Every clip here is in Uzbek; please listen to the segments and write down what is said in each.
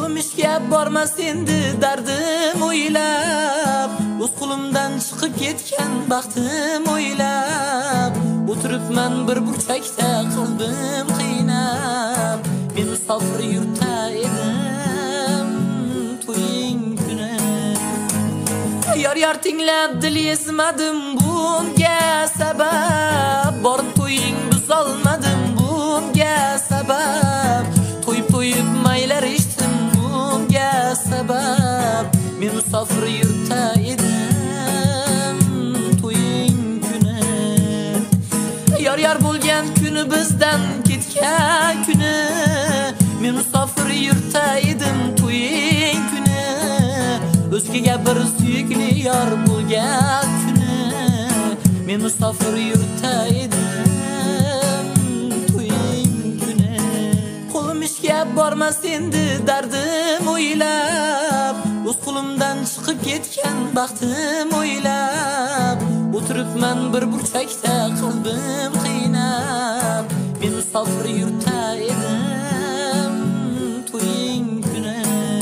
Qo'lim ishga bormas endi dardim o'ylab, o'z qo'limdan chiqib ketgan baxtim o'ylab, o'tiribman bir burchakda qalbim qiynab. Men musofir yurtda edim to'ying kuni. Yar tinglab dil ezmadim bunga sabab, borib to'ying buzolmadim bunga sabab, to'yib maylar eshitdim bunga sabab. Men musofir yurtda edim to'ying kuni. Yar bo'lgan kuni bizdan ketgan kuni, men musofir yurtda edim to'ying kuni. O'zgaga bir suyukli yor bo'lgan kuni, men musofir yurtda edim to'ying kuni. Qo'lim ishga bormas endi dardim o'ylab, o'z qo'limdan chiqib ketgan baxtim o'ylab, o'tiribman bir burchakda qalbim qiynab. Men musofir yurtda edim to'ying kuni.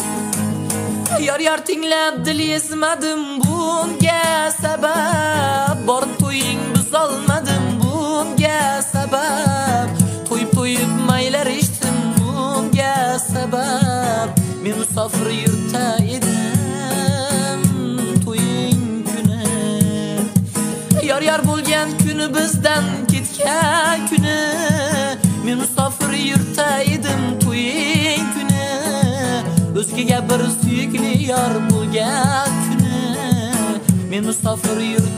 Yar tinglab dil ezmadim bunga sabab, borib to'ying buzolmadim bunga sabab, to'yib maylar eshitdim bunga sabab. Men musofir yurtda edim to'ying kuni. Yar bo'lgan kuni bizdan ketgan kuni, men musofir yurtda edim to'ying kuni. O'zgaga bir suyukli yor bo'lgan kuni, men musofir yurtda